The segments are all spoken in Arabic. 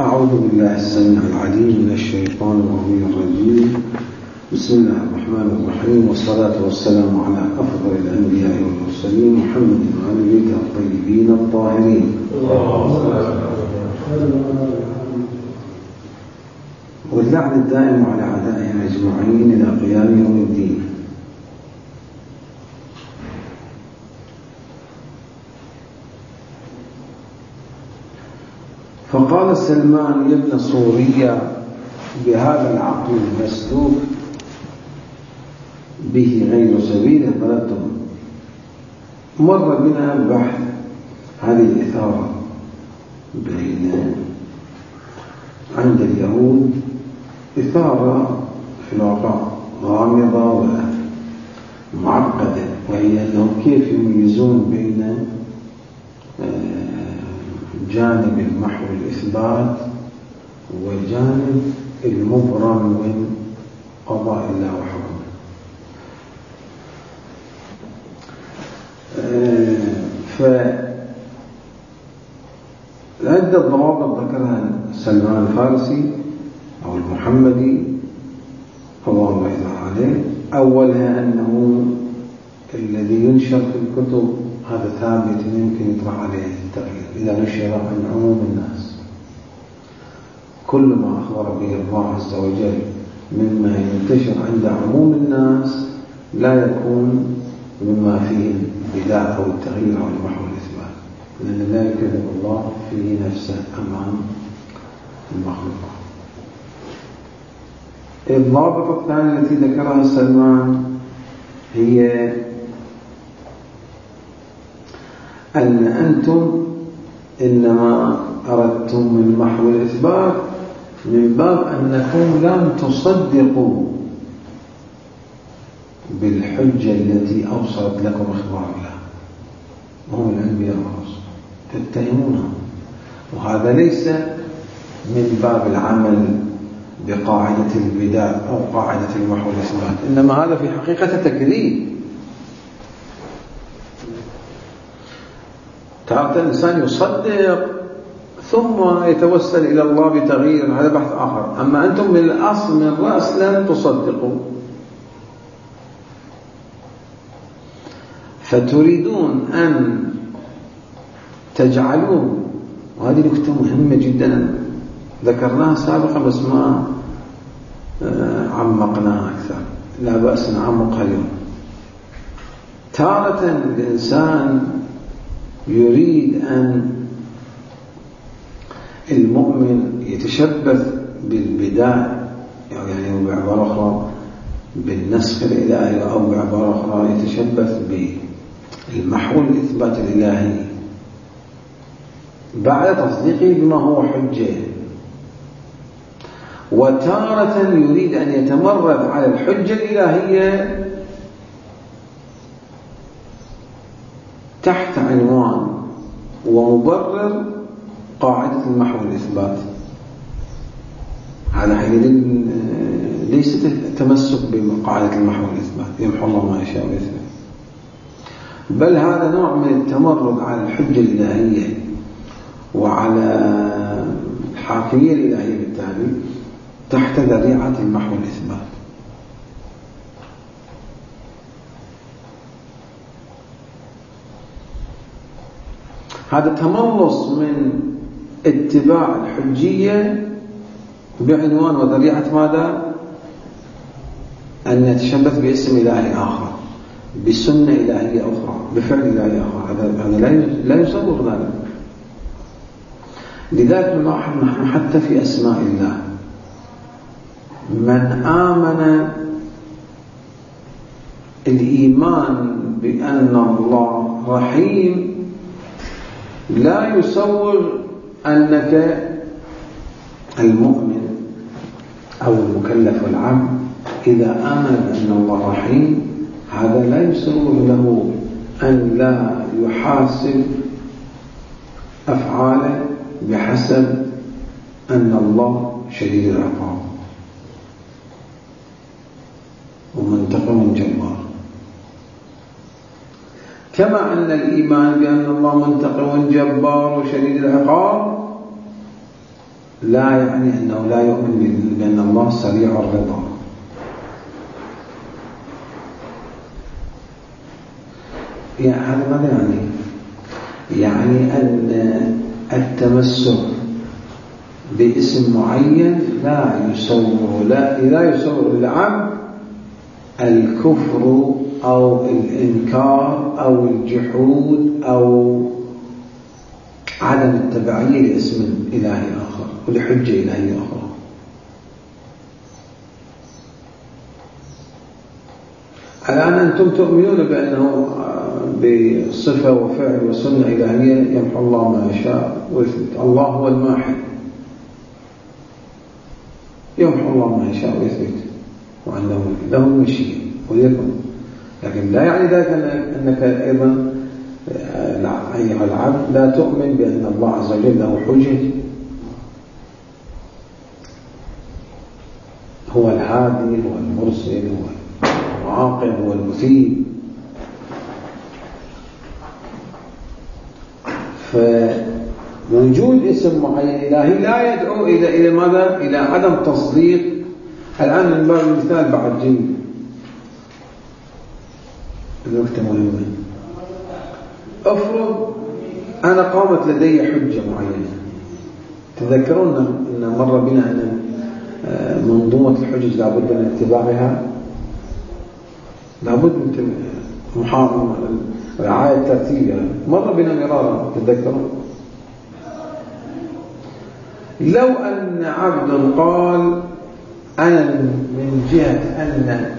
أعوذ بالله السميع العليم من الشيطان الرجيم. بسم الله الرحمن الرحيم، والصلاة والسلام على أفضل الأنبياء والمرسلين محمد وآل بيته الطيبين الطاهرين. واللعن الدائم على أعدائهم أجمعين إلى قيام يوم الدين. فقال سلمان ابن سوريا بهذا العقل المسلوك به غير سبيل التردد. مر بنا البحث هذه الإثارة بين عند اليهود إثارة في الواقع غامضة ومعقدة، وهي أنهم كيف يميزون بين جانب المحو الإثبات وجانب المبرم من قضاء الله وحكمه. فعدة ضوابط ذكرها سلمان الفارسي أو المحمدي رضوان الله عليه. أولها أنه الذي ينشر في الكتب هذا ثابت يمكن يطرح عليه التغيير إذا نشر عن عموم الناس. كل ما أخبر به الله عز وجل مما ينتشر عند عموم الناس لا يكون مما فيه البداء أو التغيير أو المحو الإثبات، لأن لا يكذب الله فيه نفسه أمام المخلوق. الضابطة الثانية التي ذكرها سلمان هي أن أنتم إنما أردتم من محو الإثبات من باب أنكم لم تصدقوا بالحجة التي أوصلت لكم أخبار الله وهم الأنبياء والرسل، تتهمونهم. وهذا ليس من باب العمل بقاعدة البداء أو قاعدة المحو الإثبات، إنما هذا في حقيقة تكذيب. تارة الإنسان يصدق ثم يتوسل إلى الله بتغيير، هذا بحث آخر. أما أنتم من الأصل من الرأس لم تصدقوا، فتريدون أن تجعلون، وهذه نكتة مهمة جدا ذكرناها سابقا بس ما عمقناها أكثر، لا بأس نعمقها اليوم. تارة الإنسان يريد أن المؤمن يتشبث بالبداء، يعني بعبارة أخرى بالنسخ الإلهي، أو بعبارة أخرى يتشبث بالمحو الإثبات الإلهي بعد تصديقه بما هو حجة. وتارة يريد أن يتمرد على الحجة الإلهية تحت عنوان ومبرر قاعدة المحو الإثبات. هذا حينئذ ليس تمسك بقاعدة المحو الإثبات، يمحو الله ما يشاء ويثبت، بل هذا نوع من التمرد على الحجة الإلهية وعلى الحاكمية الإلهية بالتالي تحت ذريعة المحو الإثبات. هذا تملص من اتباع الحجية بعنوان وذريعة ماذا؟ أن يتشبث باسم إلهي آخر، بسنة إلهية أخرى، بفعل إلهي آخر. هذا لا يصور ذلك. لذلك نلاحظ نحن حتى في أسماء الله من آمن الإيمان بأن الله رحيم لا يصور أنك المؤمن أو المكلف العبد إذا آمن أن الله رحيم، هذا لا يصور له أن لا يحاسب أفعاله بحسب أن الله شديد العقاب ومنتقم جبار. كما أن الإيمان بأن الله منتقم جبار وشديد العقاب لا يعني أنه لا يؤمن بأن الله سريع الرضا. يعني هذا ماذا يعني أن التمسك باسم معين لا يصور للعبد الكفر أو الإنكار أو الجحود أو عدم التبعية لاسم إلهي آخر ولحجة إلهية أخرى. الآن أنتم تؤمنون بأنه بصفة وفعل وسنة إلهية يمحو الله ما يشاء ويثبت. الله هو الماحي، يمحو الله ما يشاء ويثبت، وأنه له المشيئة ويكون. لكن لا يعني ذلك أنك أيضا أيها العبد لا تؤمن بأن الله عز وجل له حجج، هو الهادي، هو المرسل، هو المعاقب، هو المثيب. فوجود اسم معين إلهي لا يدعو إلى ماذا؟ إلى عدم تصديق. الآن من باب المثال بعد جيد النكتة مهمة. افرض أنا قامت لدي حجة معينة. تذكرون أن مر بنا أن منظومة الحجج لابد من اتباعها، لابد من رعاية ترتيبها. مر بنا مرارا، تذكرون. لو أن عبد قال أنا من جهة أن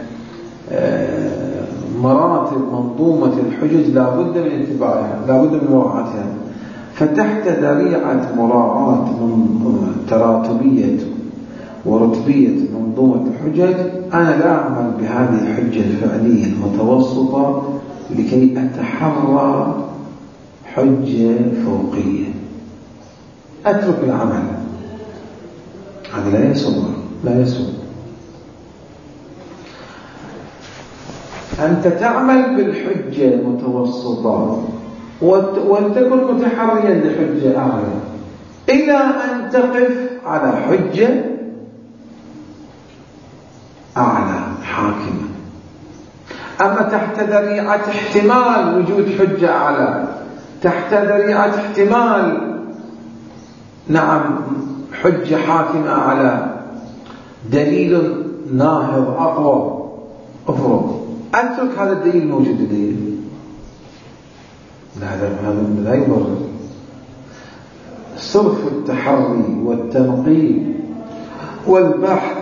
مراتب منظومة الحجج لابد من اتباعها، لابد من مراعاتها، فتحت ذريعة مراعاة تراتبية ورتبية منظومة الحجج أنا لا أعمل بهذه الحجة الفعلية المتوسطة لكي أتحرى حجة فوقية، أترك العمل. هذا لا يسوى. أنت تعمل بالحجة المتوسطة وتكون متحريا لحجة أعلى إلى أن تقف على حجة أعلى حاكمة. أما تحت ذريعة احتمال وجود حجة أعلى، تحت ذريعة احتمال حجة حاكمة أعلى، دليل ناهض أقوى، أفرض أترك هذا الدليل موجود الدليل، هذا لا يبرر. صرف التحري والتنقيب والبحث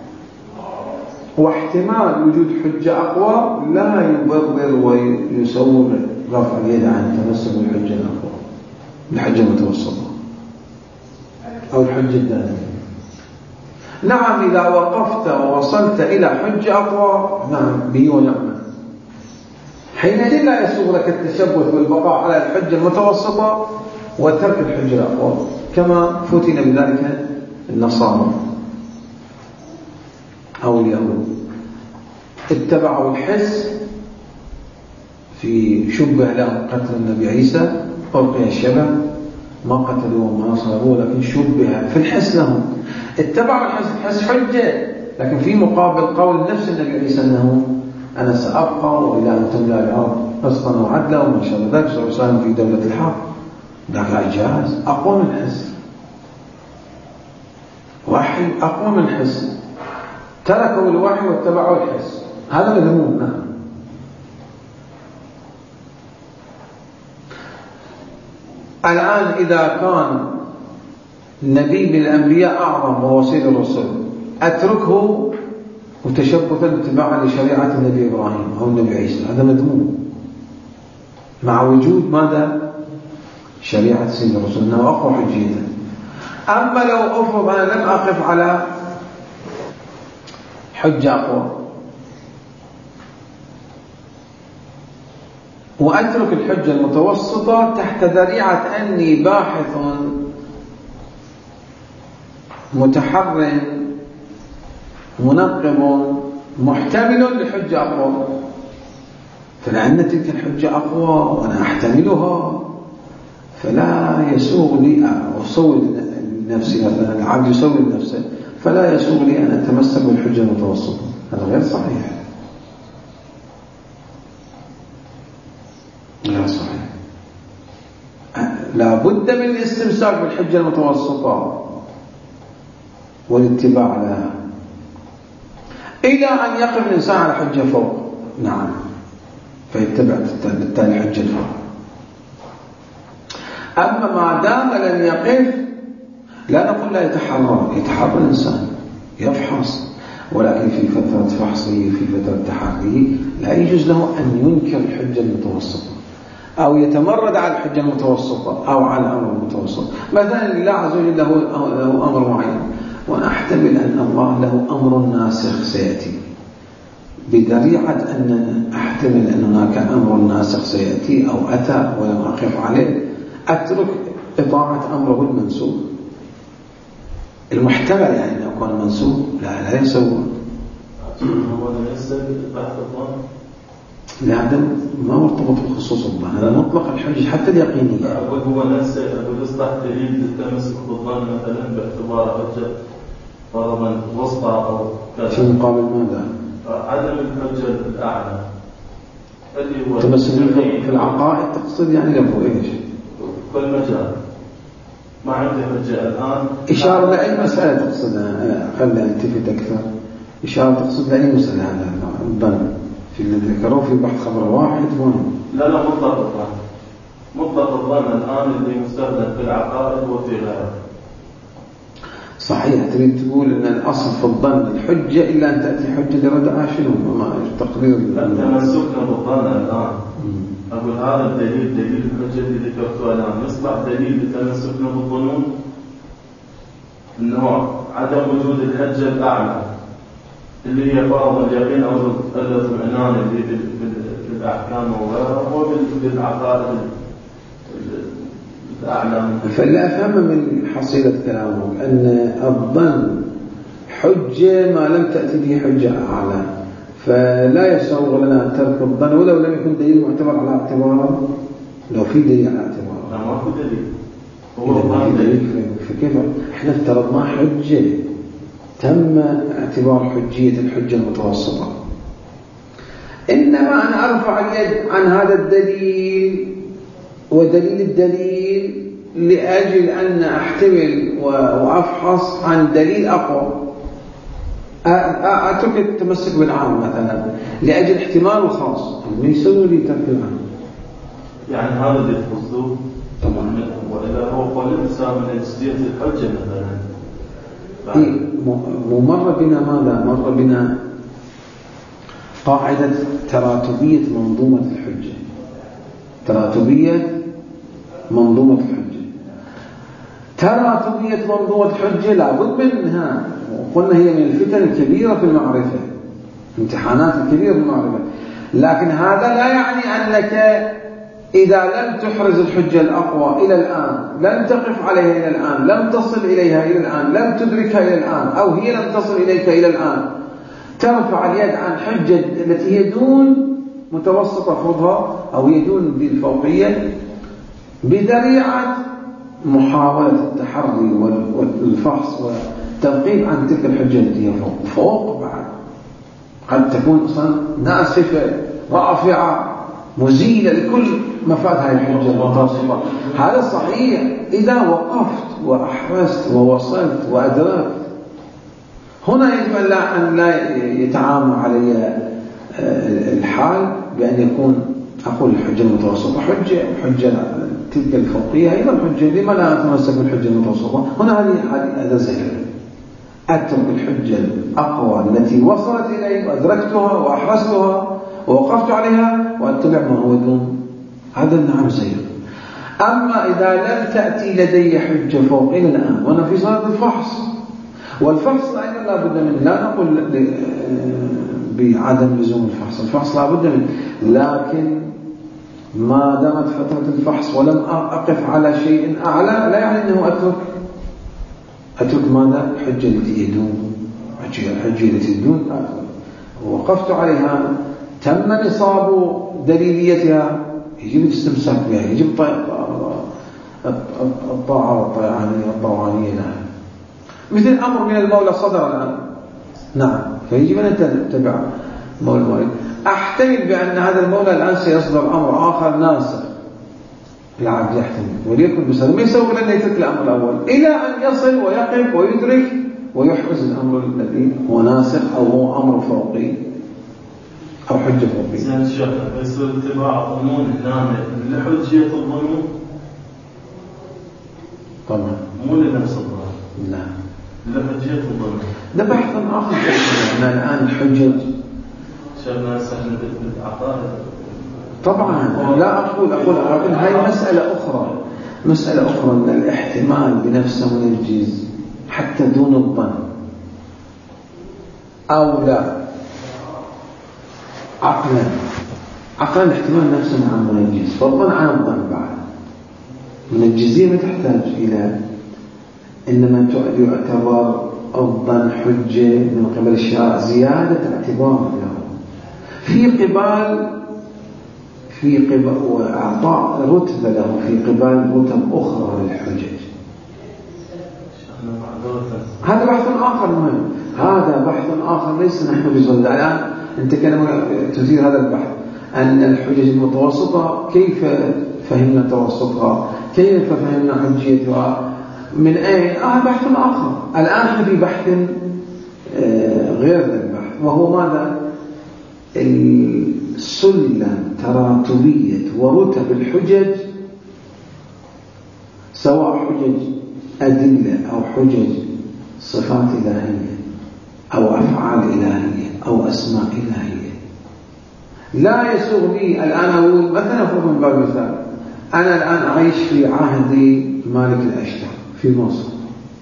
واحتمال وجود حجة أقوى لا يبرر ويسوغ رفع اليد عن تمسك بالحجة الأقوى، الحجة المتوسطة أو الحجة الدائمة. نعم إذا وقفت ووصلت إلى حجة أقوى، نعم بي ونعمة، حينئذ لا يسوغ لك التشبث والبقاء على الحجة المتوسطة وترك الحجة الأقوى، كما فتن بذلك النصارى أو اليهود. اتبعوا الحس في شبه لهم قتل النبي عيسى، ألقي الشبه، ما قتلوه وما صلبوه، لكن شبه في الحس لهم. اتبعوا الحس حجة، لكن في مقابل قول نفس النبي عيسى أنه أنا سأبقى وإلى أن تملأ الأرض قسطا وعدلا وما شابه ذلك، سأساهم في دولة الحق. ذاك إعجاز أقوى من الحس، وحي أقوى من الحس. تركوا الوحي واتبعوا الحس، هذا مذموم. نعم. الآن إذا كان النبي من الأنبياء أعظم ووسيل الرسل، أتركه متشبثا اتباعا لشريعة النبي إبراهيم أو النبي عيسى، هذا مذموم، مع وجود ماذا؟ شريعة سيد الرسول أنه أقوى حجية. أما لو أفرض أنا لم أقف على حجة أقوى وأترك الحجة المتوسطة تحت ذريعة أني باحث متحر منقب محتمل لحجة أقوى، فلأن تلك الحجة أقوى وأنا أحتملها، فلا يسوغ لي أصول لنفسي مثلا، العبد يسوي لنفسه، فلا يسوغ لي أن أتمسك بالحجة المتوسطة. هذا غير صحيح، غير صحيح. لا بد من الاستمساك بالحجة المتوسطة والاتباع لها إلى أن يقف الإنسان على حجة فوق، نعم، فيتبع بالتالي حجة فوق. أما ما دام لم يقف، لا نقول لا يتحرى الإنسان، يفحص، ولكن في فترة فحصه، في فترة تحريه، لا يجوز له أن ينكر الحجة المتوسطة أو يتمرد على الحجة المتوسطة أو على الأمر المتوسط. مثلا الله عز وجل له أمر معين، وأنا أحتمل أن الله له أمر ناسخ سيأتي، بذريعة أن أحتمل أن هناك أمر ناسخ سيأتي أو أتى ولم أقف عليه، أترك إطاعة أمره المنسوخ المحتمل، يعني أن يكون منسوخ، لا يسوى. هو ليس بحث الظن، لا، هذا ما مرتبط بخصوص الظن، هذا مطلق الحجة حتى اليقينية. هو ليس يصبح دليل للتمسك بالظن مثلا باعتبار حجة فرضا وسطى أو كذا، في مقابل ماذا؟ عدم الحجة الأعلى اللي هو تمسك في العقائد تقصد، يعني له إيش؟ كل مجال ما عندي حجة الآن. إشارة لأي مسألة تقصدها؟ خلنا نلتفت أكثر. إشارة تقصد لأي مسألة؟ هذا الظن في الذي ذكروه في بحث خبر واحد هون. لا مطلق الظن، مطلق الظن الآن اللي مستخدم في العقائد وفي غيرها. صحيح، تريد تقول أن الأصل في الظن الحجة إلا أن تأتي حجة لردها شنو؟ ما تقرير تمسكنا بالظن الآن. أقول هذا الدليل، دليل الحجة اللي ذكرته الآن، يصبح دليل لتمسكنا بالظنون، إنه عدم وجود الحجة الأعلى اللي هي فرض اليقين أو الاطمئنان اللي بالأحكام وغيرها، وبالعقائد الأعلى. فلا أفهم من حصيلة كلامك أن الظن حجة ما لم تأتي به حجة أعلى، فلا يسوغ لنا ترك الظن ولو لم يكن دليل معتبر على اعتباره. لو في دليل على اعتباره، لا ما في دليل، هو دليل. فكيف احنا افترضنا حجة تم اعتبار حجية الحجة المتوسطة، إنما أن أرفع اليد عن هذا الدليل ودليل الدليل لأجل أن أحتمل وأفحص عن دليل أقوى، أترك التمسك بالعام مثلا لأجل احتمال الخاص، ما يسوي لي ترك العام. يعني هذا اللي تقصده طبعا، وإذا هو قول الإنسان من أجزية الحجة مثلا. مر بنا ماذا؟ مر بنا قاعدة تراتبية منظومة الحجة، تراتبية منظومة الحجة. تراتبية منظومة الحجة لابد منها، وقلنا هي من الفتن الكبيرة في المعرفة، امتحانات الكبيرة في المعرفة. لكن هذا لا يعني أنك إذا لم تحرز الحجة الأقوى إلى الآن، لم تقف عليها إلى الآن، لم تصل إليها إلى الآن، لم تدركها إلى الآن، أو هي لم تصل إليك إلى الآن، ترفع اليد عن حجة التي هي دون متوسطة فرضها أو هي دون بالفوقية بذريعة محاولة التحري والفحص والتنقيب عن تلك الحجة التي هي فوق بعد، قد تكون أصلا ناسفة رافعة مزيلة لكل مفاد هذه الحجة المتوسطة. هذا صحيح إذا وقفت وأحرزت ووصلت وأدركت. هنا يجب أن لا يتعامل علي الحال بأن يكون أقول الحجة المتوسطة حجة تلك الفوقية أيضا حجة، لما لا أتمسك بالحجة المتوسطة؟ هنا هذا زهر، أترك الحجة الأقوى التي وصلت إلي وأدركتها وأحرزتها ووقفت عليها وأتبع ما هو دون، هذا نعم زهر. أما إذا لم تأتي لدي حجة فوق إلى الآن وأنا في صدد الفحص، والفحص أيضا لا بد منه، لا نقول بعدم لزوم الفحص لا بد منه، لكن ما دامت فترة الفحص ولم أقف على شيء أعلى لا يعني أنه أترك ماذا؟ الحجة التي يدوم، الحجة التي دون وقفت عليها، تم نصاب دليليتها، يجب الاستمساك بها، يجب الطاعة الطوعانية لها، مثل أمر من المولى صدر الآن، نعم، فيجب أن نتبع مولى المولى. أحتمل بأن هذا المولى الآن سيصدر أمر آخر ناسخ، العبد يحتمل وليكن بسبب ما يسوي لنا يترك الأمر الأول إلى أن يصل ويقف ويدرك ويحرز الأمر الذي هو ناسخ أو هو أمر فوقي أو حجة فوقي. زين الشيخ، يصير اتباع قانون النامي لحجية الظنون؟ طبعا مو لنفس الظن، لا، لحجية الظنون. ده بحث آخر. أنا الآن الحجج شيخنا سهل بالعقائد طبعا لا أقول هاي مسألة أخرى أن الاحتمال بنفسه منجز حتى دون الظن أو لا، عقلا الاحتمال نفسه عن منجز، فالظن عن الظن بعد. منجزية ما تحتاج إلى، إنما يعتبر الظن حجة من قبل الشرع زيادة اعتبار له في قبال وأعطاء رتبة له في قبال رتب أخرى للحجج. هذا بحث آخر مهم، هذا بحث آخر ليس نحن بصدد الآن. أنت كلمة تثير هذا البحث أن الحجج المتوسطة كيف فهمنا توسطها، كيف فهمنا حجيتها، من أين؟ بحث آخر. الآن احنا في بحث غير ذا البحث، وهو ماذا؟ السلم تراتبية ورتب الحجج، سواء حجج أدلة أو حجج صفات إلهية أو أفعال إلهية أو أسماء إلهية. لا يسوغ لي الآن أقول مثلا فوق من باب المثال، أنا الآن أعيش في عهد مالك الأشتر في مصر،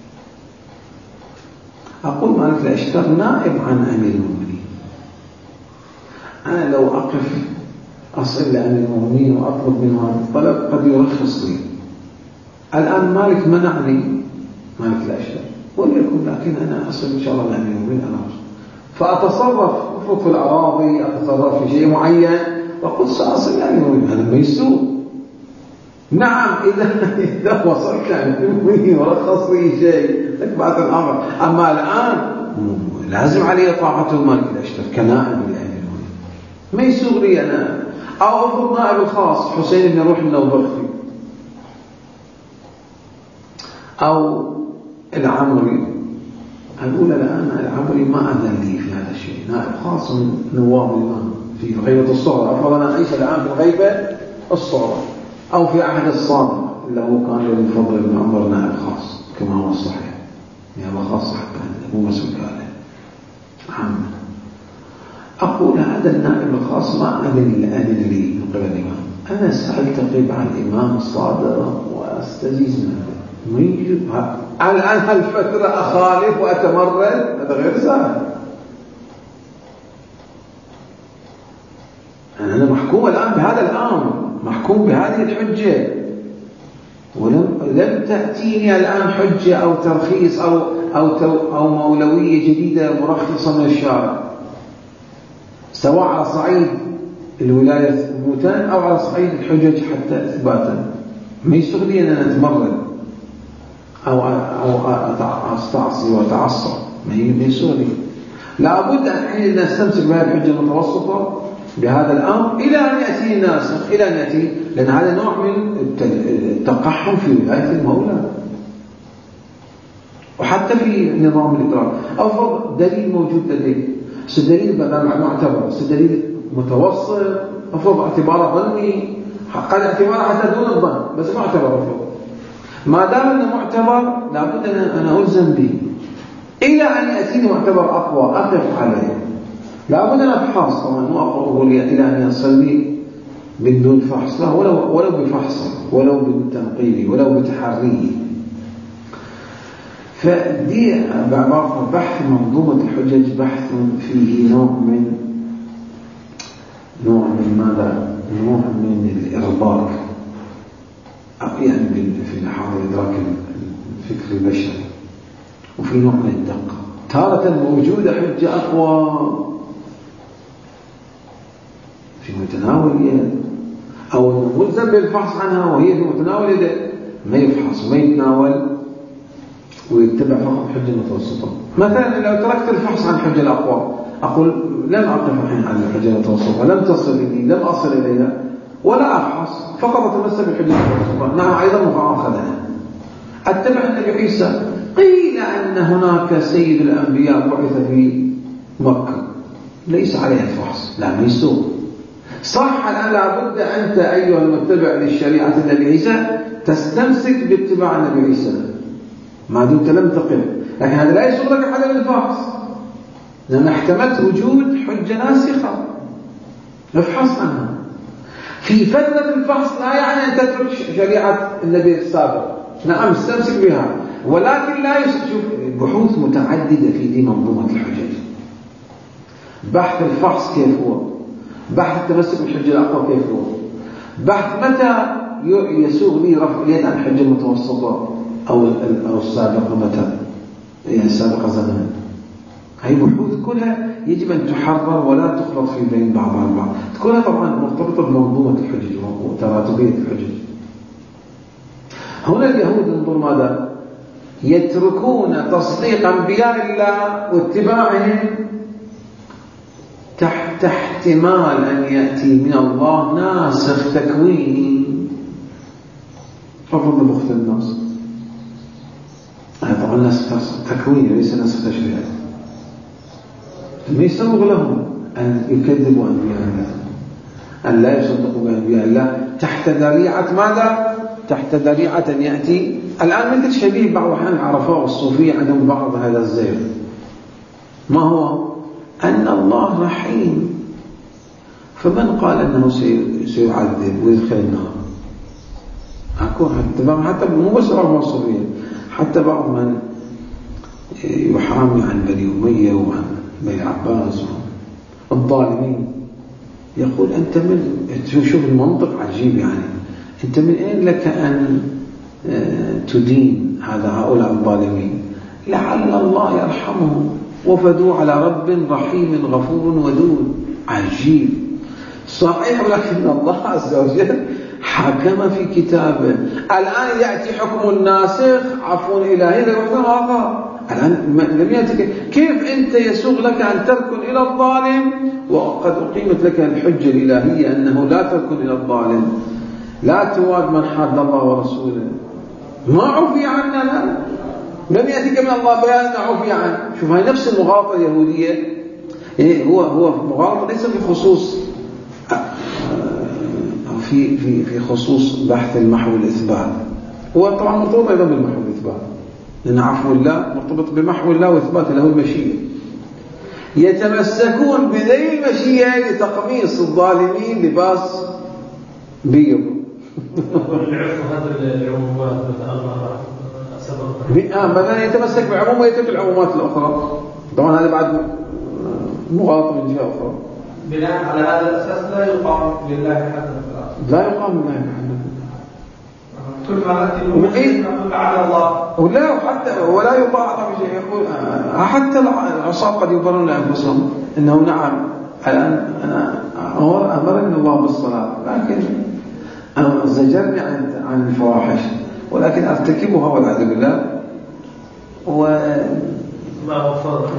أقول مالك الأشتر نائب عن أمير المؤمنين. أنا لو أقف أصل لأمير المؤمنين وأطلب منه هذا الطلب قد يرخص لي. الآن مالك منعني، مالك الأشتر، وليكن لكن أنا أصل إن شاء الله لأمير المؤمنين، أنا أصل فأتصرف أفرط في الأراضي، أتصرف في شيء معين وقل سأصل لأمير المؤمنين، هذا ما يسوء. نعم إذا وصلت لأمير المؤمنين ورخص لي شيء تكبعت الأمر. أما الآن لازم علي طاعته مالك الأشتر كنائب لأمير المؤمنين، ما يسوغ لي أنا. أو أفرض نائب الخاص حسين بن روح النوبختي أو العمري، أقول الآن العمري ما أذن لي في هذا الشيء، نائب خاص من نواب الإمام في الغيبة الصغرى، أفضل أنا أعيش الآن في الغيبة الصغرى، أو في عهد الصادق اللي هو كان للفضل بن عمر نائب خاص كما هو الصحيح، نائب خاص حتى مو مسؤول عليه عام. أقول هذا النائب الخاص ما أذن لي من قبل الإمام، أنا سألتقي مع الإمام الصادق وأستجيز منه. الآن هالفترة أخالف وأتمرد، هذا غير سهل. أنا محكوم الآن بهذا الأمر، محكوم بهذه الحجة، ولم تأتيني الآن حجة أو ترخيص أو مولوية جديدة مرخصة من الشارع، سواء على صعيد الولاية ثبوتا أو على صعيد الحجج حتى إثباتا. ما يستغلي أن أنا أتمرد أو أستعصي وأتعصب، ما يسوغ لي. لابد أن حين نستمسك بهذه الحجة المتوسطة بهذا الأمر إلى أن يأتي الناسخ، إلى أن يأتي، لأن هذا نوع من التقحم في ولاية المولى وحتى في نظام الإدراك. أفضل دليل موجود لديك، سدليل بدل معتبر، سدليل متوسط، أفضل اعتباره ظني، قد اعتباره حتى دون الظن بس معتبر أفضل. ما دام أنه معتبر لابد أن أنا ألزم به إلى أن يأتيني معتبر أقوى أقف عليه. لابد أن أفحص طبعا، مو أقول إلى أن يصل لي بدون فحص، لا، ولو بفحص، ولو بالتنقيب، ولو بتحريه. فدي بعبارة بحث منظومة الحجج بحث فيه نوع من ماذا؟ نوع من الإرباك، يعني في حال إدراك الفكر البشري، وفي نوع من الدقة. تارة موجودة حجة أقوى في متناول يد، أو ملزم بالفحص عنها وهي في متناول يد، ما يفحص وما يتناول ويتبع فقط الحجة المتوسطة. مثلا لو تركت الفحص عن الحجة الأقوى، أقول لم أقف الحين عن الحجة المتوسطة، لم تصل إلي، لم أصل إليها ولا أفحص، فقط أتمسك بالحجة المتوسطة، نعم أيضا مؤاخذة. أتبع النبي عيسى، قيل أن هناك سيد الأنبياء بعث في مكة ليس عليه الفحص، لا ما يسوق. صح الآن لابد أنت أيها المتبع للشريعة النبي عيسى تستمسك باتباع النبي عيسى ما دمت لم تقل، لكن هذا لا يسوق لك حدا للفحص، لأن احتملت وجود حجة ناسخة افحص عنها. في فترة الفحص لا يعني أن تترك شريعة النبي السابق، نعم استمسك بها، ولكن لا يشوف بحوث متعددة في دي منظومة الحجج. بحث الفحص كيف هو، بحث التمسك بالحجة الأقوى كيف هو، بحث متى يسوغ لي رفع اليد عن الحجة المتوسطة أو السابقة، متى يعني سابقة زمن. هاي بحوث كلها يجب أن تحرر ولا تخلط في بين بعضها البعض، كلها طبعا مرتبطة بمنظومة الحجج وتراتبية الحجج. هنا اليهود انظر ماذا يتركون تصديق أنبياء الله واتباعهم تحت احتمال أن يأتي من الله ناسخ تكويني رفض مخت الناس. طبعا ناسخ تكويني ليس ناسخ تشريعي. ما يسوغ لهم أن يكذبوا أنبياء الله، أن لا يصدقوا بأنبياء الله تحت ذريعة ماذا؟ تحت ذريعة أن يأتي. الآن مثل شبيه بعض الأحيان العرفاء والصوفية عندهم بعض هذا الزيغ. ما هو؟ أن الله رحيم، فمن قال أنه سيعذب ويدخل النار؟ حتى مو بس العرفاء والصوفية، حتى بعض من يحامي عن بني أمية وعن بني عباس الظالمين يقول أنت من شوف المنطق عجيب، يعني أنت من أين لك أن تدين هؤلاء الظالمين؟ لعل الله يرحمهم وفدوا على رب رحيم غفور ودود. عجيب صحيح، ولكن الله عز وجل حكم في كتابه. الآن يأتي حكم الناسخ عفو إلهي هذا الآن لم يأتي. كيف أنت يسوغ لك أن تركن إلى الظالم وقد أقيمت لك الحجة الإلهية أنه لا تركن إلى الظالم، لا تواد من حاد الله ورسوله، ما عفي عنا، لا لم يأتيك من الله بيان عفي عنه. شوف هاي نفس المغالطة اليهودية. هو مغالطة ليس في خصوص في خصوص بحث المحو والإثبات، هو طبعا مرتبط أيضا بالمحو والإثبات، لأن عفو الله مرتبط بمحو الله وإثبات له المشيئة. يتمسكون بذي المشيئة لتقميص الظالمين لباس بيض. مثلا يتمسك بعموم ويترك العمومات الأخرى. طبعا هذا بعد مغالطة من جهة أخرى. بناء على هذا الأساس لا يقام لله حدا، لا يقام لله حدا. كل ما نأتي نقول على الله ولا حتى ولا يطاع بشيء. يقول حتى العصاة قد يبرون لأنفسهم إنه نعم الآن أنا أمرني الله بالصلاة، لكن أنا زجرني عن الفواحش، ولكن أرتكبها والعياذ بالله. ما هو فرق؟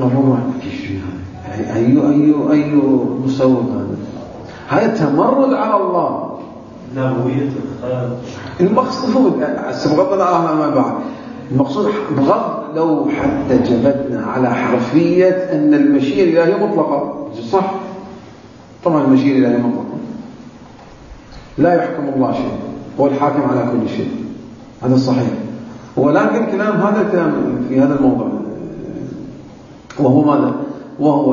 أي مسوغ هذا تمرد على الله. نوية المقصود بغض النظر ما بعد، المقصود بغض لو حتى جبتنا على حرفية أن المشيئة الإلهية مطلقة، صح؟ طبعا المشيئة الإلهية مطلقة، لا يحكم الله شيء، هو الحاكم على كل شيء، هذا صحيح. ولكن كلام هذا الكلام في هذا الموضوع وهو ماذا؟ وهو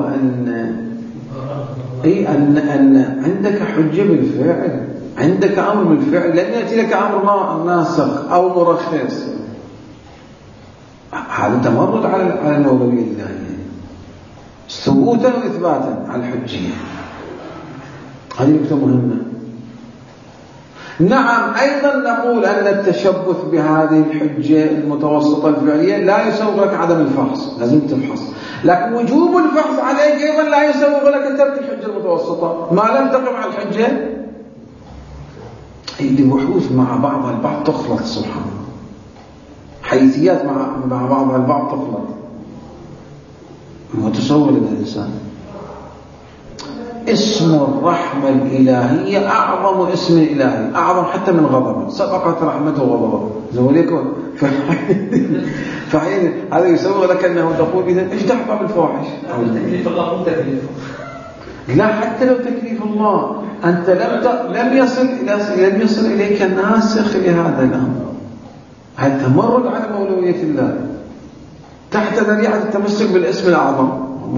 أن عندك حجة بالفعل، عندك أمر بالفعل، لن يأتي لك أمر ناسخ أو مرخص. هذا تمرد على الأولوية الإلهية ثبوتا وإثباتا على الحجية. هذه نقطة مهمة. نعم أيضا نقول أن التشبث بهذه الحجة المتوسطة الفعلية لا يسوغ لك عدم الفحص، لازم تفحص، لكن وجوب الفحص عليك أيضا لا يسوغ لك ترك الحجة المتوسطة ما لم تقم على الحجة اللي بحوث مع بعضها البعض تخلط، سبحان الله، حيثيات مع بعضها البعض تخلط. متصور الإنسان اسم الرحمة الإلهية أعظم اسم إلهي، أعظم حتى من غضبه، سبقت رحمته وغضبه زوليكم. فحين هذا يسوغ لك أنه تقول إذا إيش تحضر بالفواحش؟ تكليف الله مو تكليف. لا، حتى لو تكليف الله أنت لم يصل إليك ناسخ لهذا الأمر. هل تمرد على مولوية الله تحت ذريعة التمسك بالاسم الأعظم؟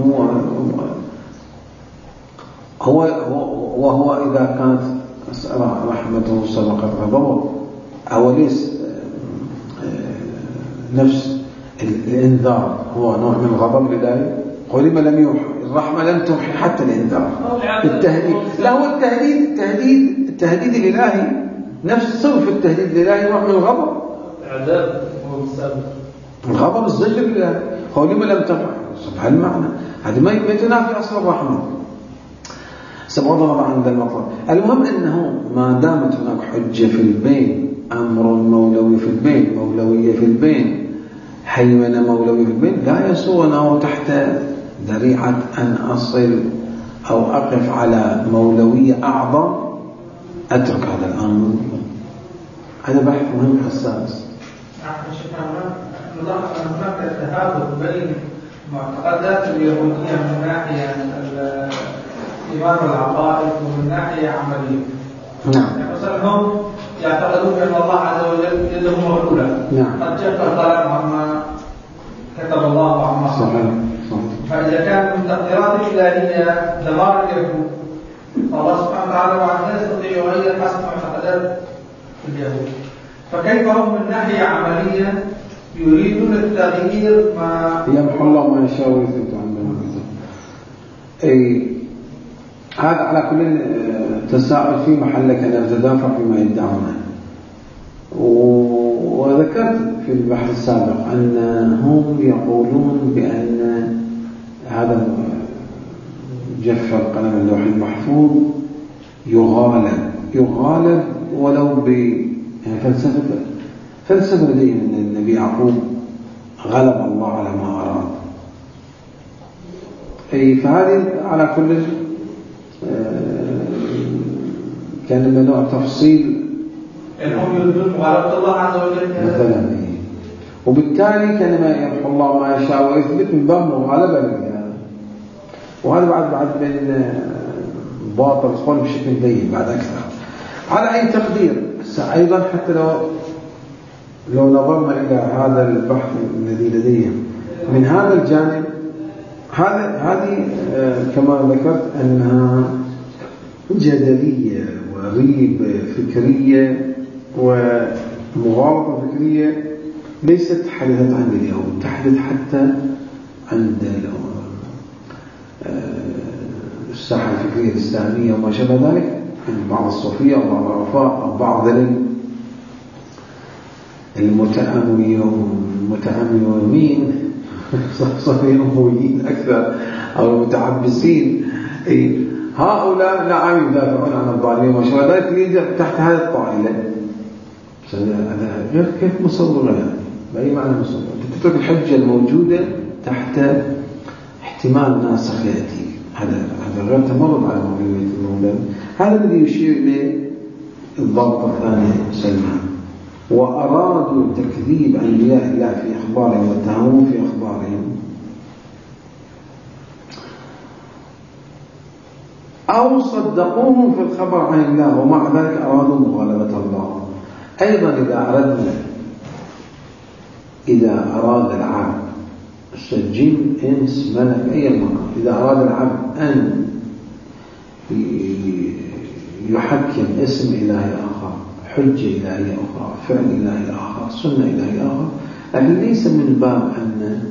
وهو إذا كانت رحمته سبقت غضبه، أو ليس نفس الإنذار هو نوع من غضب لله؟ ولما لم يوحى الرحمة لم توحي حتى الإنذار، التهديد. لا، هو التهديد الإلهي نفس صنف التهديد الإلهي نوع من الغضب، عذاب ومستقبل الغضب الزجر الإلهي. ولما لم توحي سبحان المعنى، هذا ما يتنافي أصل الرحمة. سبحان الله عند المطلب. المهم أنه ما دامت هناك حجة في البين، أمر مولوي في البين، مولوية في البين، حيوانة مولوي في البين، لا يسوغ تحت ذريعة أن أصل أو أقف على مولوية أعظم أترك هذا الأمر. هذا بحث مهم حساس. هناك تهافت بين معتقدات اليهودية من ناحية الإيمان والعقائد ومن ناحية عملية. نعم. يعني مثلا هم يعتقدون أن الله عز وجل يده مغلولة. نعم. قد جف القلم عما كتب الله عما صحيح. فإذا كان من تقديرات الإلهية دمار اليهود، الله سبحانه وتعالى وعلا لا يستطيع يغير حسب معتقدات اليهود. فكيف هم من ناحية عملية يريدون التغيير ما يمحو الله ما يشاء ويثبت عندنا. هذا على كل تساؤل في محل كان تدافع فيما يدعونه. وذكرت في البحث السابق أنهم يقولون بأن هذا جف القلم اللوح المحفوظ يغالب ولو فلسفة لديهم أن النبي يعقوب غلب الله على ما أراد. فهذه على كل كان من نوع تفصيل هم يريدون مغالبة الله عز وجل مثلا. وبالتالي كان ما يمحو الله ما يشاء ويثبت من باب مغالبة لله. وهذا بعد من باطل القول بشكل ضيق بعد أكثر. على أي تقدير أيضا حتى لو نظرنا إلى هذا البحث الذي لديهم من هذا الجانب، هذه كما ذكرت أنها جدلية وريب فكرية ومغالطة فكرية ليست حدثت عند اليهود، تحدث حتى عند الساحة الفكرية الإسلامية وما شابه ذلك، عند بعض الصوفية أو بعض الرفاق أو بعض المتأملين صفيين أكثر أو المتعبسين. هؤلاء نعم يدافعون عن الظالمين وما شابه ذلك يجب تحت هذه الطائلة. غير كيف مصورة يعني بأي معنى مصورة؟ تترك الحجة الموجودة تحت احتمال ناسخ يأتي. هذا غير تمرد على مولوية المولى. هذا الذي يشير إليه الضابط الثاني سلمان. وأرادوا تكذيب أنبياء الله في أخبارهم واتهموه في أخبارهم، أو صدقوهم في الخبر عن الله ومع ذلك أرادوا مغالبة الله. أيضا إذا أراد العبد جن إنس ملك أي مكان، إذا أراد العبد أن يحكم اسم إلهي آخر، حجة إلهية أخرى، فعل إلهي آخر، سنة إلهية آخر، لكن ليس من باب أن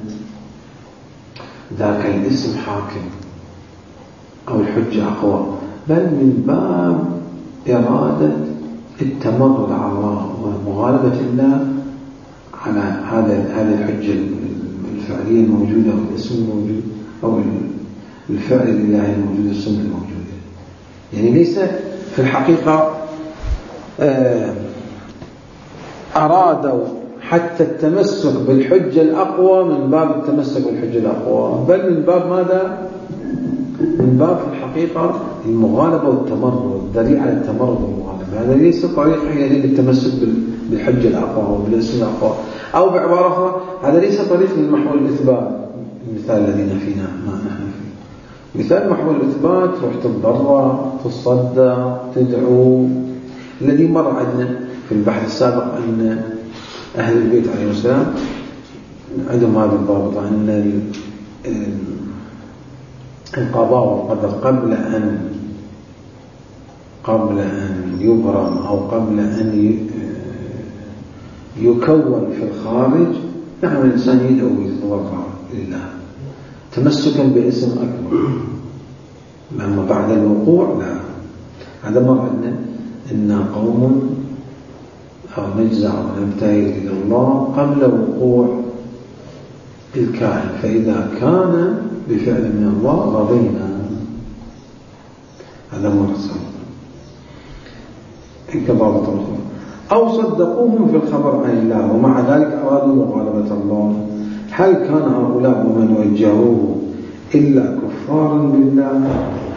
ذاك الاسم حاكم أو الحجة أقوى، بل من باب إرادة التمرد على الله ومغالبة الله على هذه الحجة الفعلية الموجودة أو الاسم الموجود أو الفعل الإلهي الموجود، السنة الموجودة. يعني ليس في الحقيقة أرادوا حتى التمسك بالحجة الأقوى من باب التمسك بالحجة الأقوى، بل من باب ماذا؟ من باب في الحقيقة المغالبة والتمرد، الذريعة على التمرد والمغالبة. هذا ليس طريقة هي للتمسك بالحجة الأقوى وبالاسم الأقوى، أو بعبارة أخرى هذا ليس طريق للمحو الإثبات. المثال الذين فينا ما نحن فيه مثال محو الإثبات، تروح تتضرع، تصدى، تدعو. الذي مر عندنا في البحث السابق أن أهل البيت عليه السلام عندهم هذا الضابط، أن القضاء والقدر قبل أن يبرم أو قبل أن يكون في الخارج، نعم الإنسان يدعو ويتضرع لله تمسكا باسم أكبر. أما بعد الوقوع لا. هذا مر عندنا إن قوم أو نجزع ونبتهل إلى الله قبل وقوع الكائن، فإذا كان بفعل من الله رضينا. هذا مرسل كضابط الخبر. أو صدقوهم في الخبر عن الله ومع ذلك أرادوا مغالبة الله. هل كان هؤلاء ومن وجهوه إلا كفارا بالله؟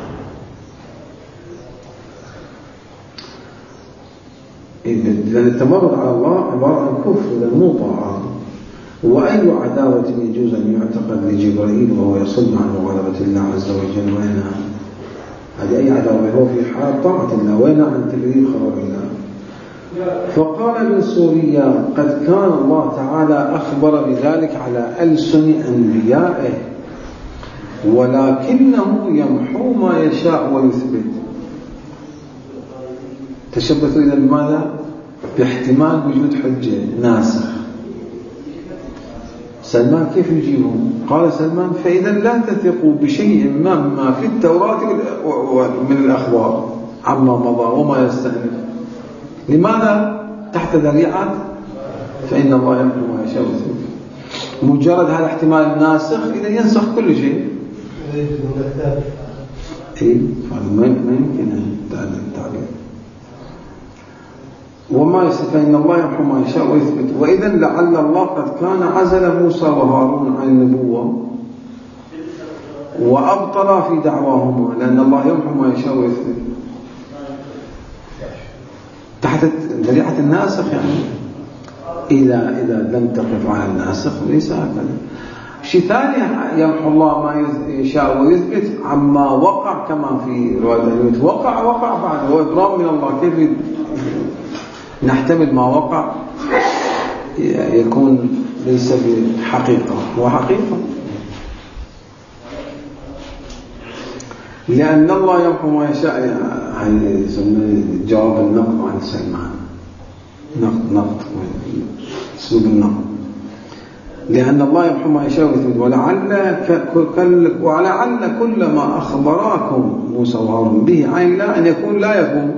لأن التمرد على الله عبارة عن كفر مو طاعة. وأي عداوة يجوز أن يعتقد لجبريل وهو يصد عن مغالبة الله عز وجل؟ وين هذه أي عداوة؟ هو في حال طاعة الله، وين عن تكذيب خبر الله؟ فقال ابن سوريا قد كان الله تعالى أخبر بذلك على ألسن أنبيائه، ولكنه يمحو ما يشاء ويثبت. تشبثوا إذا بماذا؟ باحتمال وجود حجة ناسخ. سلمان كيف يجيبهم؟ قال سلمان فإذا لا تثقوا بشيء ما في التوراة من الأخبار عما مضى وما يستأنف. لماذا؟ تحت ذريعة فإن الله يمحو ما يشاء ويثبت. مجرد هذا احتمال الناسخ إذا ينسخ كل شيء. ما يمكن التعبير. وما فإن الله يمحو ما يشاء ويثبت. وإذا لعل الله قد كان عزل موسى وهارون عن النبوة وأبطل في دعواهما، لأن الله يمحو ما يشاء ويثبت تحت ذريعة الناسخ. يعني إذا لم تقف على الناسخ ليس هكذا. شيء ثاني يمحو الله ما يشاء ويثبت عما وقع، كما في رواية وقع بعد هو إبرام من الله. كيف نحتمل ما وقع يكون ليس بحقيقة، هو حقيقة، لأن الله يمحو ما يشاء. هاي يسمى جواب النقد عن سلمان، نقد اسلوب النقد. لأن الله يمحو ما يشاء ويثبت. ولعل كل ما أخبراكم موسى وهارون به عن الله أن يكون لا يكون،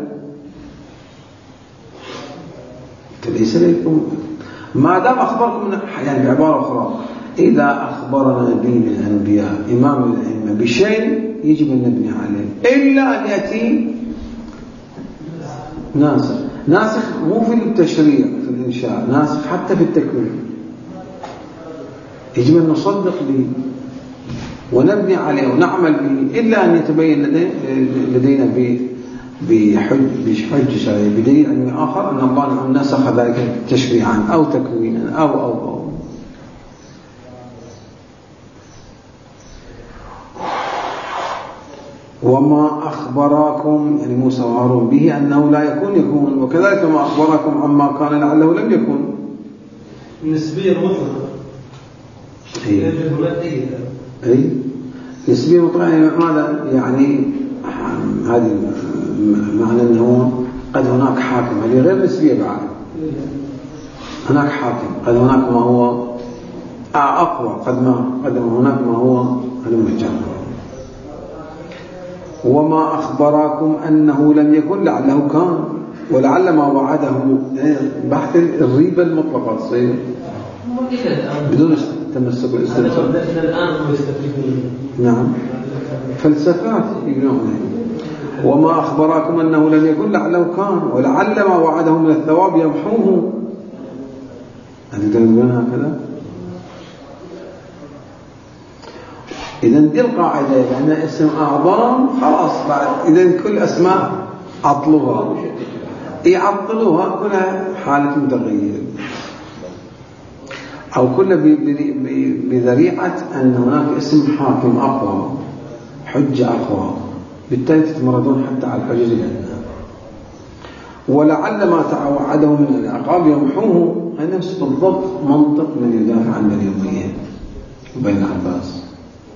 ليس لكم ما دام أخبركم. يعني بعبارة أخرى إذا أخبرنا نبي من الأنبياء إمام الأئمة بشيء يجب أن نبني عليه، إلا أن يأتي ناسخ مو في التشريع في الإنشاء، ناسخ حتى في التكوين. يجب أن نصدق به ونبني عليه ونعمل به، إلا أن يتبين لدينا بحج شرعي بدليل علمي آخر أن الله نسخ ذلك تشريعا أو تكوينا أو وما أخبراكم يعني موسى وهارون به أنه لا يكون، وكذلك ما أخبراكم عما كان لعله لم يكن. نسبية مطلقة. أي نسبية مطلقة. يعني ماذا يعني؟ هذه معنى أنه قد هناك حاكم، هذه غير نسبية بعد. هناك حاكم، قد هناك ما هو أقوى، قد هناك ما هو المجرد. وما أخبراكم أنه لم يكن لعله كان، ولعل ما وعده بحث الريبة المطلقة تصير بدون تمسك بالاستمساك. نعم فلسفات يقولون. وما أخبراكم أنه لم يكن لعله كان ولعل ما وعده من الثواب يمحوه. أنت تقولون هكذا؟ إذن دي القاعدة، لأن اسم أعظم خلاص بعد إذن كل أسماء عطلوها يعطلوها كلها حالة تغيير أو كلها بذريعة أن هناك اسم حاكم أقوى حجة أقوى، بالتالي تتمردون حتى على الحجج الأدنى. ولعل ما توعده من العقاب يمحوه، هذا نفس بالضبط منطق من يدافع عن اليومية بين العباس.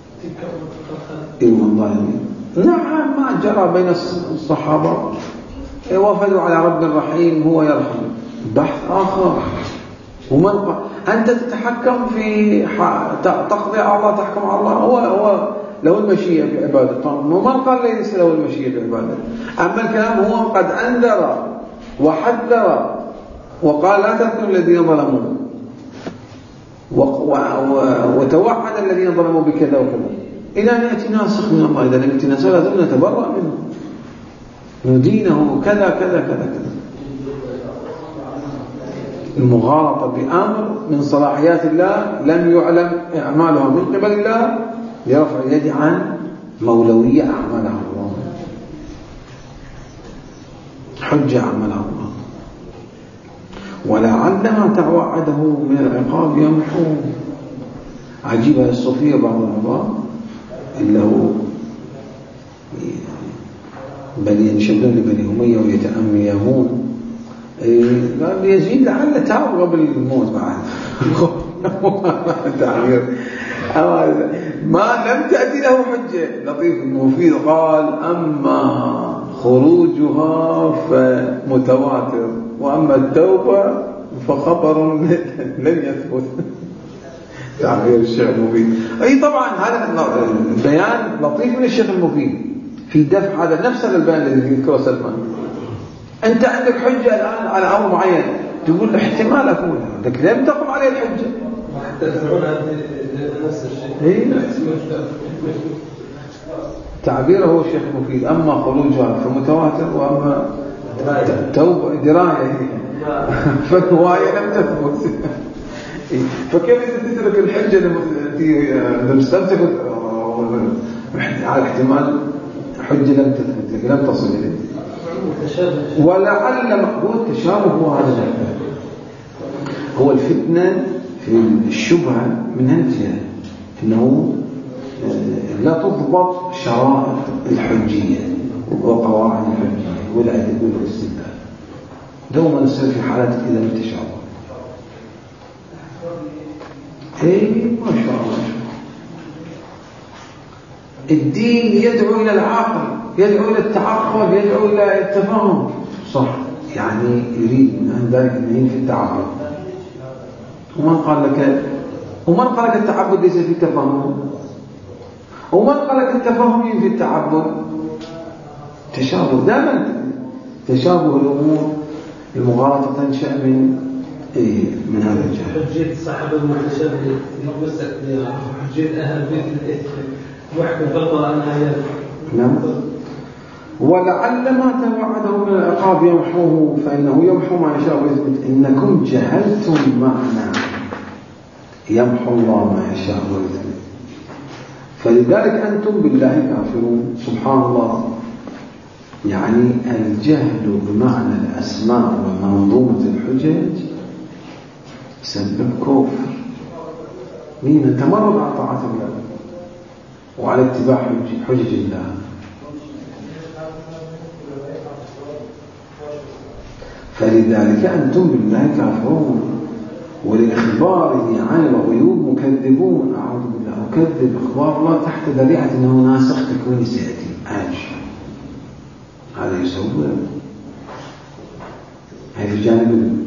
الظالمين نعم ما جرى بين الصحابة، وفدوا على رب رحيم هو يرحم، بحث آخر. أنت تتحكم في تقضي على الله، تحكم على الله، هو له المشيئة في عبادته، ومن قال ليس له المشيئة في عبادته. أما الكلام هو قد أنذر وحذر وقال لا تكونوا الذين ظلموا وتوعد الذين ظلموا بكذا وكذا، إلى أن يأتي ناسخ من الله. إذا لم يأتي ناسخ لازم نتبرأ منه، ندينه كذا كذا كذا كذا. المغالطة بأمر من صلاحيات الله لم يعلم إعمالها من قبل الله لرفع اليد عن مولوية أعمالها الله، حجة أعمالها الله. ولعل ما توعده من العقاب يمحوه. عجيبة الصوفية بعض العظام إلا هو بل ينشدون لبني أمية ويتأميمون. قال يزيد لعل تاب قبل الموت بعد تعبير ما لم تأتي له حجة. لطيف المفيد قال أما خروجها فمتواتر وأما التوبة فخبر لم يثبت. تعبير الشيخ المفيد. أي طبعا هذا البيان لطيف من الشيخ المفيد في دفع هذا نفس البيان الذي ذكره سلمان. أنت عندك حجة الآن على أمر معين، تقول احتمال أكون لكن لم تقم عليه الحجة. حتى تدعون نفس الشيء. تعبيره هو الشيخ المفيد أما خروجها فمتواتر وأما توبة دراية فالرواية لم تثبت. فكيف تترك الحجة لم تستمتك على احتمال حجة لم تثبت لكن لم تصل إليه. ولعل مقبول التشابه هو هذا هو الفتنة في الشبهة من هالجهة إنه لا تضبط شرائط الحجية وقواعد الحجية والأدب والاستدلال. دوما نصير في حالات إذا لم تشابه. ما شاء الله. الدين يدعو إلى العقل، يدعو إلى التعقل، يدعو إلى التفاهم. صح، يعني يريد من ذلك أن في التعقل. ومن قال لك التعبد ليس في التفاهم؟ ومن قال لك التفاهم في التعبد؟ تشابه دائما. تشابه الأمور المغالطة تنشأ من هذا الجهة. حجية الصحابة المتشابه يتمسك بها، حجية أهل البيت محكم فقط أنها نعم. ولعل ما توعده من العقاب يمحوه فإنه يمحو ما يشاء ويثبت. إنكم جهلتم معنى يمحو الله ما يشاء ويثبت، فلذلك أنتم بالله كافرون. سبحان الله، يعني الجهل بمعنى الأسماء ومنظومة الحجج سبب كفر. مين تمرد على طاعة الله وعلى اتباع حجج الله. فلذلك أنتم بالله كافرون ولإخباره عن الغيوب مكذبون. أعوذ بالله، مكذب إخبار الله تحت ذريعة أنه ناسخ تكوين سيأتي هذا يسوي. هذا في جانب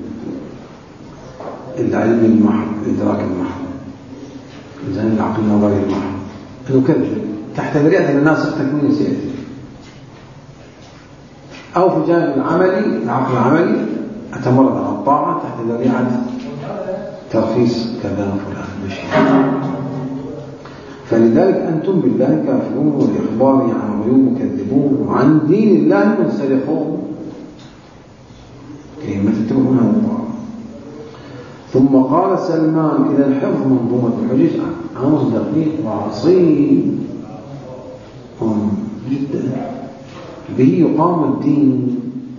العلم المحض، إدراك المحض، جانب العقل النظري المحض، أنه كذب تحت ذريعة أنه ناسخ تكوين سيأتي. أو في جانب العملي، العقل العملي أتمرد على الطاعة تحت ذريعة ترخيص كذا فلان مشي. فلذلك أنتم بالله كافرون والإخبار عن العيوب مكذبون وعن دين الله منسلخون. كلمة تتبعون هذا الطعام. ثم قال سلمان: إذا الحفظ منظومة الحجج أمر دقيق وعصيب جدا، به يقام الدين،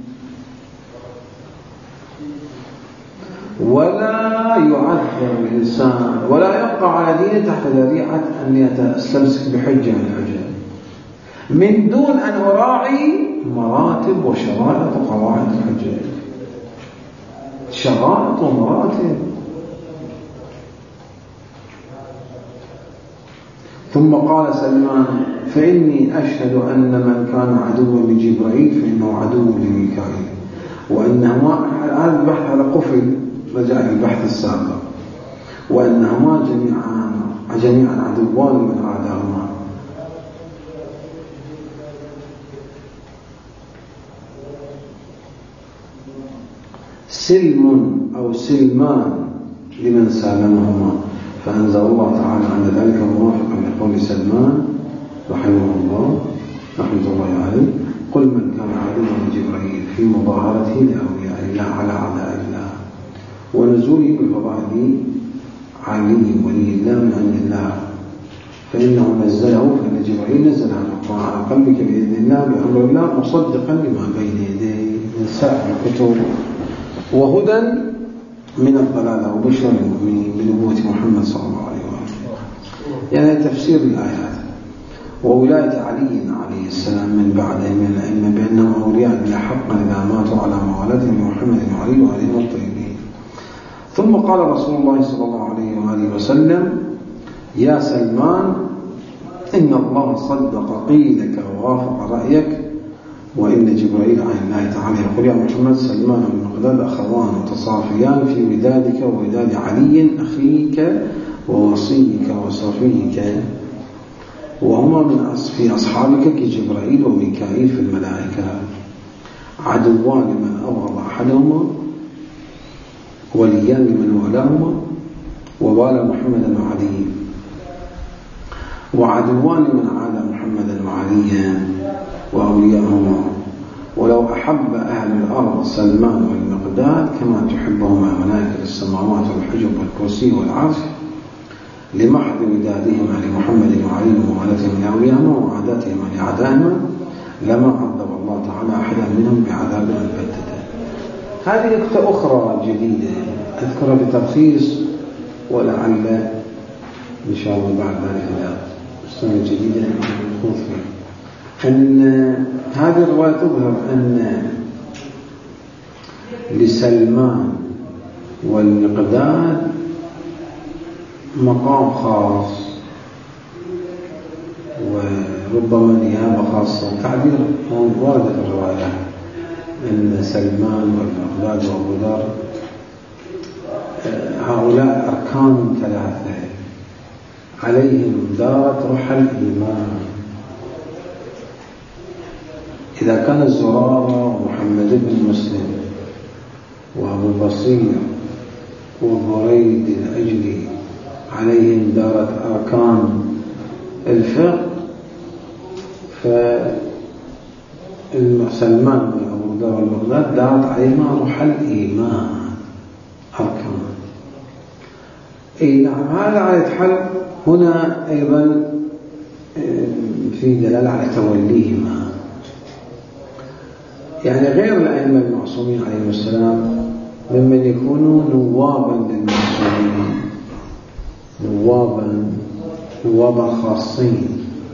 ولا يعذر الإنسان ولا يبقى على دينه تحت ذريعة أن يستمسك بحجة من الحجج من دون أن أراعي مراتب وشرائط وقواعد الحجج. شرائط ومراتب. ثم قال سلمان: فإني أشهد أن من كان عدوا لجبرائيل فإنه عدو لميكائيل، وأنهما، هذا البحث على قفل رجع البحث السابق، وأنهما جميعا عدوان من عادهما. سلم أو سلمان لمن سالمهما، فأنزل الله تعالى عند ذلك موافقا لقول سلمان رحمه الله رحمة الله عليه: قل من كان عدوا لجبرائيل في مظاهرته لأولياء الله على أعداء الله، ونزوله بفضائل علي ولي الله من عند الله، فإنه نزله، فإن جبرائيل نزل هذا القرآن على قلبك بإذن الله بأمر الله مصدقا لما بين يديه من سائر الكتب وهدى من الضلالة وبشرى للمؤمنين بنبوة محمد صلى الله عليه وسلم. يعني تفسير الآيات. وولاية عليه السلام من بعده من الأئمة بأنهم أولياء بلا حقا إذا ماتوا على موالاتهم محمد وعلي وآله الطيبين. ثم قال رسول الله صلى الله عليه وآله وسلم: يا سلمان، إن الله صدق قيلك ووافق رأيك، وإن جبرائيل عن الله تعالى يقول: يا محمد، سلمان والمقداد أخوان متصافيان في ودادك ووداد علي أخيك ووصيك وصفيك، وهما في أصحابك كجبرائيل وميكائيل في الملائكة، عدوان لمن أبغض أحدهما وليان لمن ولاهما، ووالى محمدا وعلي، وعدوان لمن عادى محمدا وعليا وأولياءهما. ولو أحب أهل الأرض سلمان والمقداد كما تحبهما ملائكة السماوات والحجب والكرسي والعرش لمحض ودادهما لمحمد وعلي وموالاتهم لأولياءهما وعاداتهما لأعدائهما، لما عذب الله تعالى أحدا منهم بعذاب البتة. هذه نقطة أخرى جديدة أذكرها بتلخيص، ولعل إن شاء الله بعد ذلك السنة الجديدة نخوض فيها. أن هذه الرواية تظهر أن لسلمان والمقداد مقام خاص وربما نيابة خاصة. تعبير ورد في الرواية أن سلمان والمقداد وأبو ذر هؤلاء أركان ثلاثة عليهم دارت رحى الإيمان. إذا كان الزرارة ومحمد بن مسلم وأبو بصير وبريد الأجلي عليهم دارت أركان الفقه، فسلمان وأبو ذر والمقداد دارت عليهما رحى الإيمان أركان. أي نعم، هذا على الحل هنا أيضا في دلالة على توليهما، يعني غير الأئمة المعصومين عليهم السلام ممن يكونوا نوابا للمعصومين، نوابا خاصين.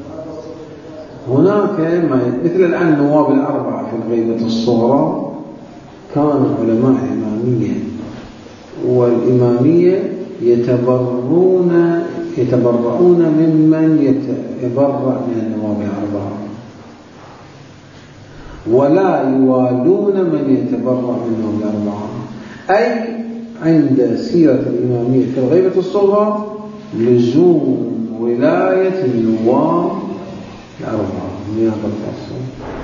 هناك مثل الآن النواب الأربعة في الغيبة الصغرى كانوا علماء الإمامية، والإمامية يتبرؤون ممن يتبرأ من النواب الأربعة، ولا يوالون من يتبرأ منهم الأربعة. أي عند سيرة الإمامية في الغيبة الصغرى لزوم ولاية النواب الأربعة نيابة الخاصة.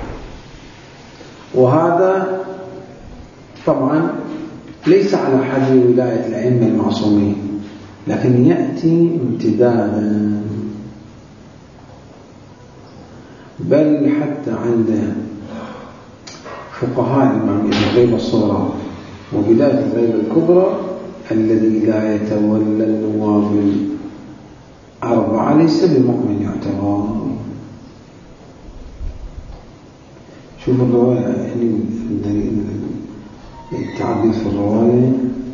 وهذا طبعا ليس على حد ولاية الأئمة المعصومين، لكن يأتي امتدادا بل حتى عند فقهاء الغيبة الصغرى وبداية الغيبة الكبرى الذي لا يتولى النواب الأربعة ليس بمؤمن يعتبر. شوف الرواية يعني التعبير في الرواية: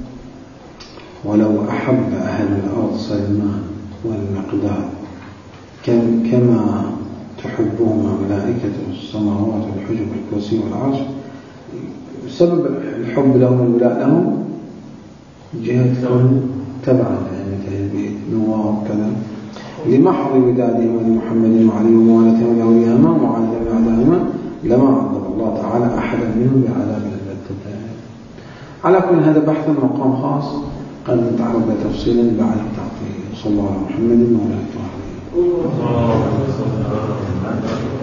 ولو أحب أهل الأرض سلمان والمقداد كما تحبهما ملائكة السماوات والحجب والكرسي والعرش، سبب الحب لهم والولاء لهم جهة كون تبعا يعني نواب كذا لمحض ودادهما لمحمد وعلي وموالتهما لأولياءهما ومعاذ أعدائهما لما عذب الله تعالى أحدا منهم بعذاب البتة. على كل هذا بحث مقام خاص قد نتعرض تفصيلا بعد التعطيل. صلى الله على محمد وعلى آله وصحبه.